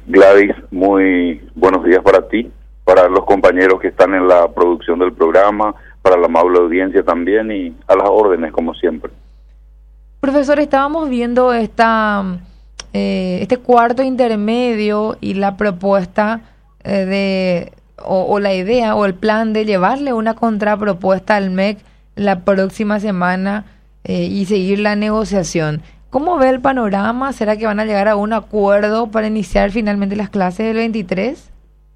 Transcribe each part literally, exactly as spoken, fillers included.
Gladys, muy buenos días para ti, para los compañeros que están en la producción del programa, para la amable audiencia también y a las órdenes como siempre. Profesor, estábamos viendo esta eh, este cuarto intermedio y la propuesta eh, de o, o la idea o el plan de llevarle una contrapropuesta al M E C la próxima semana eh, y seguir la negociación. ¿Cómo ve el panorama? ¿Será que van a llegar a un acuerdo para iniciar finalmente las clases del veintitrés?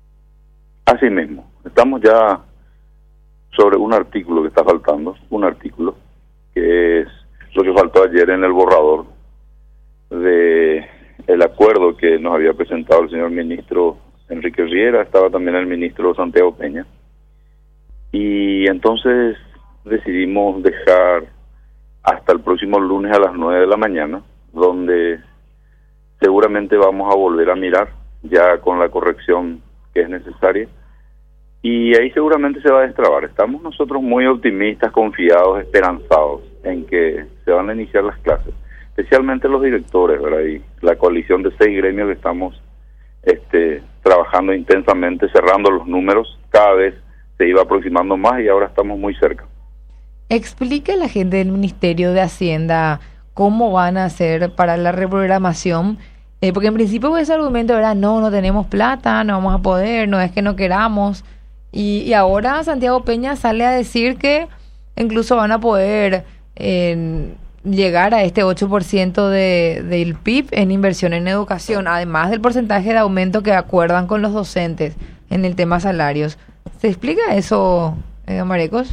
Así mismo, estamos ya sobre un artículo que está faltando, un artículo que es lo que faltó ayer en el borrador de el acuerdo que nos había presentado el señor ministro Enrique Riera, estaba también el ministro Santiago Peña, y entonces decidimos dejar hasta el próximo lunes a las nueve de la mañana, donde seguramente vamos a volver a mirar ya con la corrección que es necesaria, y ahí seguramente se va a destrabar. Estamos nosotros muy optimistas, confiados, esperanzados en que se van a iniciar las clases, especialmente los directores, ¿verdad? Y la coalición de seis gremios que estamos este, trabajando intensamente, cerrando los números, cada vez se iba aproximando más y ahora estamos muy cerca. Explique a la gente del Ministerio de Hacienda cómo van a hacer para la reprogramación, eh, porque en principio ese argumento era no, no tenemos plata, no vamos a poder, no es que no queramos, y, y ahora Santiago Peña sale a decir que incluso van a poder eh, llegar a este ocho por ciento de, del P I B en inversión en educación, además del porcentaje de aumento que acuerdan con los docentes en el tema salarios. ¿Se explica eso, eh, Marecos?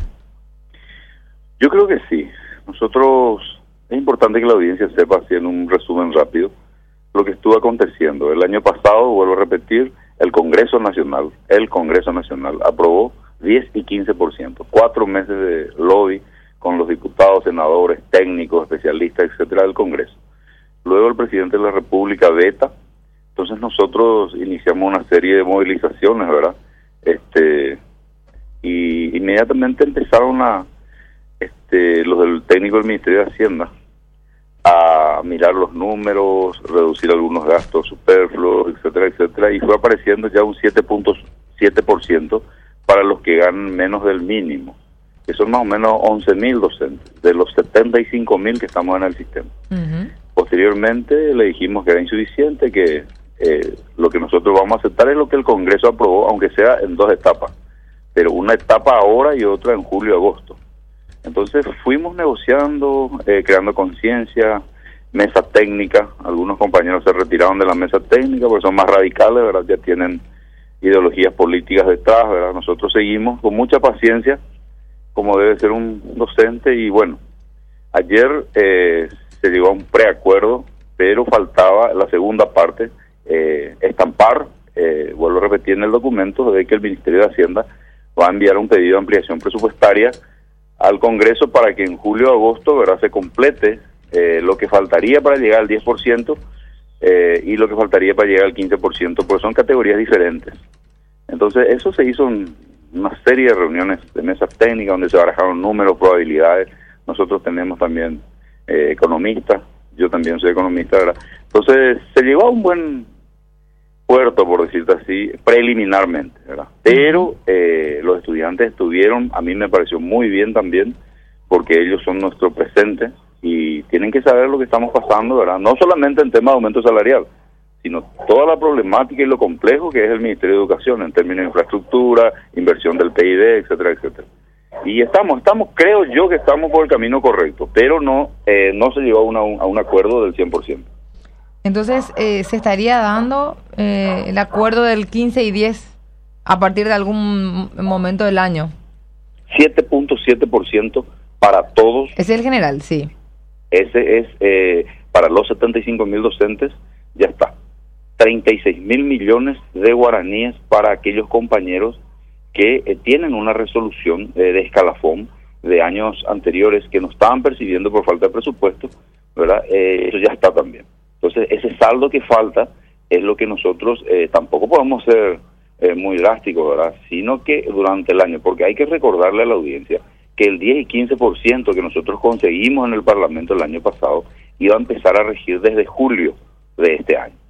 Yo creo que sí. Nosotros, es importante que la audiencia sepa, así en un resumen rápido, lo que estuvo aconteciendo. El año pasado, vuelvo a repetir, el Congreso Nacional, el Congreso Nacional aprobó diez y quince por ciento, cuatro meses de lobby con los diputados, senadores, técnicos, especialistas, etcétera, del Congreso. Luego el presidente de la República veta, entonces nosotros iniciamos una serie de movilizaciones, ¿verdad? Este, y inmediatamente empezaron a Este, los del técnico del Ministerio de Hacienda a mirar los números, reducir algunos gastos superfluos, etcétera, etcétera, y fue apareciendo ya un siete punto siete por ciento para los que ganan menos del mínimo, que son más o menos once mil docentes, de los setenta y cinco mil que estamos en el sistema. Uh-huh. Posteriormente le dijimos que era insuficiente, que eh, lo que nosotros vamos a aceptar es lo que el Congreso aprobó, aunque sea en dos etapas, pero una etapa ahora y otra en julio-agosto. Entonces fuimos negociando, eh, creando conciencia, mesa técnica. Algunos compañeros se retiraron de la mesa técnica porque son más radicales, ¿verdad? Ya tienen ideologías políticas detrás, ¿verdad? Nosotros seguimos con mucha paciencia, como debe ser un docente, y bueno, ayer eh, se llegó a un preacuerdo, pero faltaba la segunda parte, eh, estampar, eh, vuelvo a repetir en el documento, de que el Ministerio de Hacienda va a enviar un pedido de ampliación presupuestaria al Congreso para que en julio o agosto, ¿verdad?, se complete eh, lo que faltaría para llegar al diez por ciento eh, y lo que faltaría para llegar al quince por ciento, porque son categorías diferentes. Entonces eso se hizo en una serie de reuniones de mesas técnicas donde se barajaron números, probabilidades. Nosotros tenemos también eh, economistas, yo también soy economista, ¿verdad? Entonces se llegó a un buen puerto, por decirte así, preliminarmente, ¿verdad? Pero eh, los estudiantes estuvieron, a mí me pareció muy bien también, porque ellos son nuestro presente y tienen que saber lo que estamos pasando, ¿verdad? No solamente en tema de aumento salarial, sino toda la problemática y lo complejo que es el Ministerio de Educación en términos de infraestructura, inversión del P I B, etcétera, etcétera. Y estamos, estamos, creo yo que estamos por el camino correcto, pero no, eh, no se llegó a, una, a un acuerdo del cien por ciento. Entonces, eh, ¿se estaría dando eh, el acuerdo del quince y diez a partir de algún momento del año? siete punto siete por ciento para todos. Ese es el general, sí. Ese es eh, para los setenta y cinco mil docentes, ya está. treinta y seis mil millones de guaraníes para aquellos compañeros que eh, tienen una resolución eh, de escalafón de años anteriores que no estaban percibiendo por falta de presupuesto, ¿verdad? Eh, eso ya está también. Entonces, ese saldo que falta es lo que nosotros eh, tampoco podemos ser eh, muy drásticos, ¿verdad? Sino que durante el año, porque hay que recordarle a la audiencia que el diez y quince por ciento que nosotros conseguimos en el Parlamento el año pasado iba a empezar a regir desde julio de este año.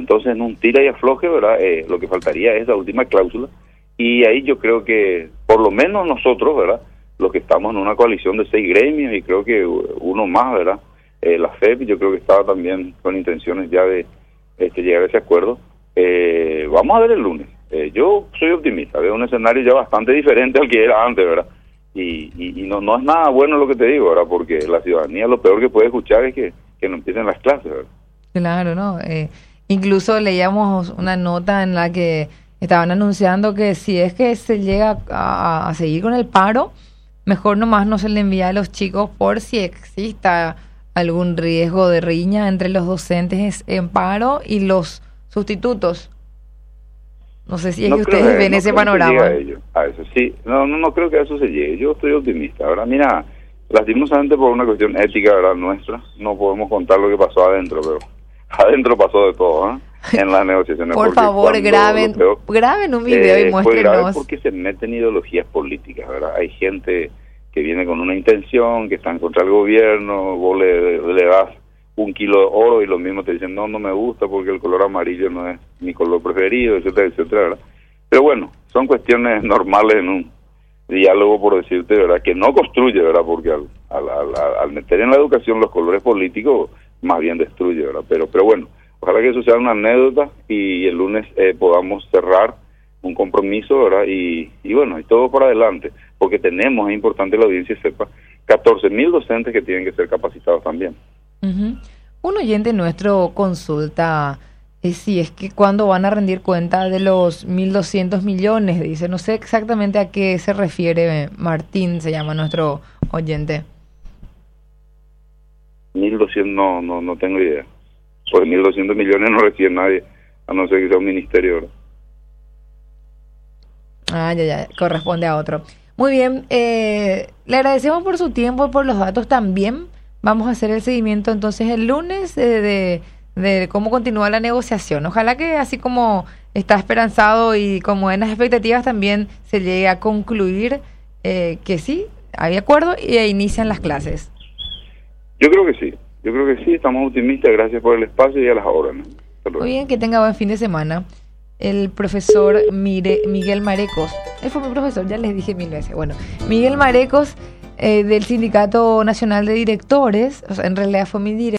Entonces, en un tira y afloje, ¿verdad? Eh, lo que faltaría es la última cláusula, y ahí yo creo que, por lo menos nosotros, ¿verdad? Los que estamos en una coalición de seis gremios, y creo que uno más, ¿verdad? Eh, la F E P, yo creo que estaba también con intenciones ya de este, llegar a ese acuerdo. Eh, vamos a ver el lunes. Eh, yo soy optimista, veo un escenario ya bastante diferente al que era antes, ¿verdad? Y, y, y no, no es nada bueno lo que te digo, ¿verdad? Porque la ciudadanía lo peor que puede escuchar es que, que no empiecen las clases, ¿verdad? Claro, ¿no? Eh, incluso leíamos una nota en la que estaban anunciando que si es que se llega a, a seguir con el paro, mejor nomás no se le envía a los chicos por si exista algún riesgo de riña entre los docentes en paro y los sustitutos. No sé si es no que ustedes que, ven no ese creo panorama. Que a, ello, a eso, sí. No, no, no creo que a eso se llegue. Yo estoy optimista. Ahora, mira, lastimosamente por una cuestión ética, ¿verdad? Nuestra, no podemos contar lo que pasó adentro, pero adentro pasó de todo, ¿eh? En las negociaciones. Por favor, graben, peor, graben un video eh, y muéstrenos. Fue grave porque se meten ideologías políticas, ¿verdad? Hay gente que viene con una intención, que están contra el gobierno, vos le, le das un kilo de oro y los mismos te dicen, no, no me gusta porque el color amarillo no es mi color preferido, etcétera, etcétera, ¿verdad? Pero bueno, son cuestiones normales en un diálogo, por decirte, ¿verdad? Que no construye, ¿verdad? Porque al, al, al, al meter en la educación los colores políticos, más bien destruye, ¿verdad? Pero, pero bueno, ojalá que eso sea una anécdota y el lunes eh, podamos cerrar un compromiso, ¿verdad? Y, y bueno, y todo por adelante, porque tenemos, es importante que la audiencia sepa, catorce mil docentes que tienen que ser capacitados también. Uh-huh. Un oyente nuestro consulta eh, si es que cuándo van a rendir cuenta de los mil doscientos millones, dice. No sé exactamente a qué se refiere. Martín se llama nuestro oyente. mil doscientos, no, no, no tengo idea. Pues mil doscientos millones no recibe nadie, a no ser que sea un ministerio, ¿verdad? Ah, ya, ya, corresponde a otro. Muy bien, eh, le agradecemos por su tiempo y por los datos también. Vamos a hacer el seguimiento entonces el lunes de, de, de cómo continúa la negociación. Ojalá que así como está esperanzado y como en las expectativas también se llegue a concluir eh, que sí, hay acuerdo y inician las clases. Yo creo que sí, yo creo que sí, estamos optimistas, gracias por el espacio y a las órdenes. Muy bien, que tenga buen fin de semana. El profesor Mire, Miguel Marecos, él fue mi profesor, ya les dije mil veces. Bueno, Miguel Marecos, eh, del Sindicato Nacional de Directores, o sea, en realidad fue mi director.